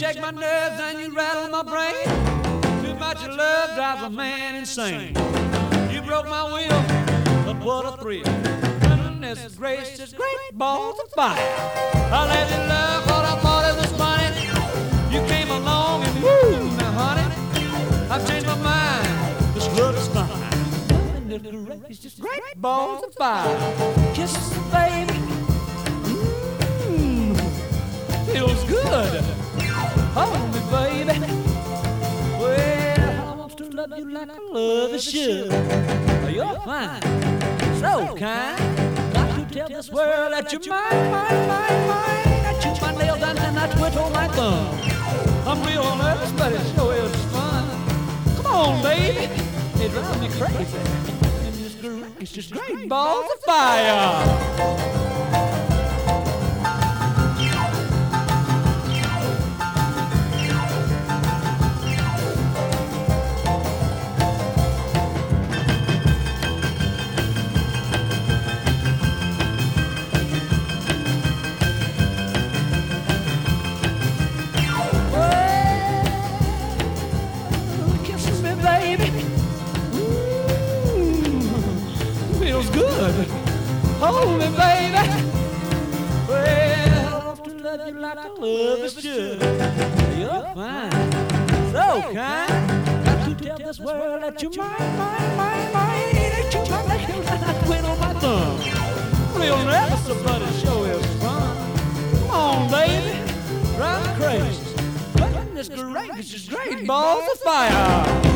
shake my nerves and you rattle my brain. Too much of love drives a man insane. You broke my will, but what a thrill. Goodness gracious, great balls of fire. I let you love what I thought it was funny. You came along and woo, now honey, I've changed my mind. This love is fine. Goodness gracious, great balls of fire. Kisses, baby. Feels good. Hold me, baby. Well, I want to love you like I love a should. You're fine, so kind. Got to tell this world that you're mine, mine, mine, mine. I chew my nails down and I twiddle my thumb. I'm real nervous, but it sure is fun. Come on, baby. It drives me crazy. And it's just great balls of fire. Good. Hold me, baby. Well, I want to love you like I love a should. You're fine, so kind. Got to tell this world that you're mine, mine, mine, mine. That you're my nails and I twiddle my thumb. Real nervous, but it sure is fun. Come on, baby, drive me crazy. Goodness gracious, great balls of fire.